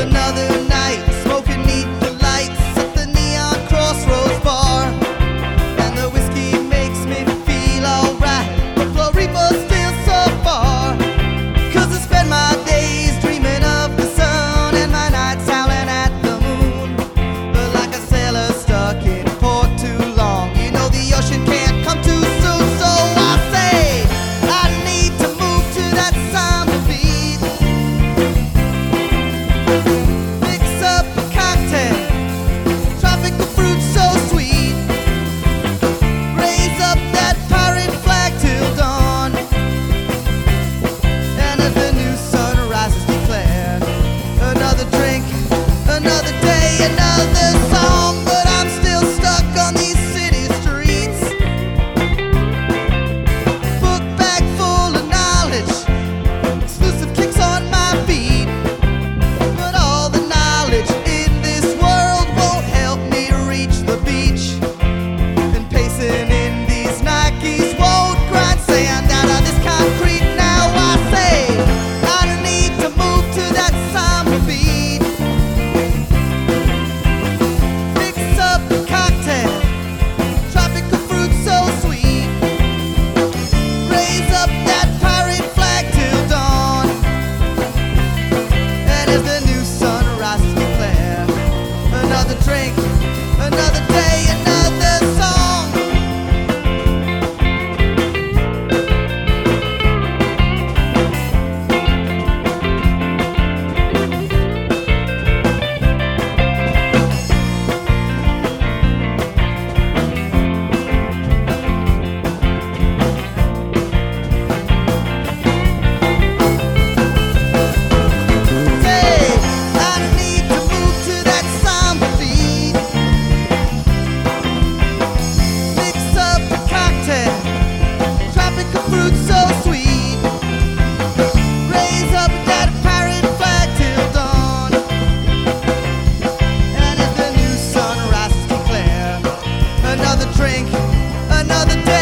Another night, smoking neat the lights at the neon crossroads bar. And the whiskey makes me feel alright, but Floripa's still so far. 'Cause I spend my days dreaming of the sun and my nights howling at the moon. But like a sailor stuck in port too long, you know the ocean can't come too soon. So I say I need to move to that samba beat. Mix up a cocktail, tropical fruit so sweet. Raise up that pirate flag till dawn. And as the new sun rises, declare another drink, another day, another song. But I'm still stuck on these city streets. Book bag full of knowledge, exclusive kicks on my feet. But all the knowledge in this world won't help me reach the beach. And pacing in these Nikes won't grind sand out of this concrete. Now I say I need to move to that samba beat. Mix up a cocktail, tropical fruit so sweet. Raise up that pirate flag till dawn. And as the new sun rises, declare another drink, another day, another song. Say I need to move to that samba beat. Mix up a cocktail, tropical fruit so sweet. Raise up that pirate flag till dawn. And as the new sun rises, declare another drink, another day.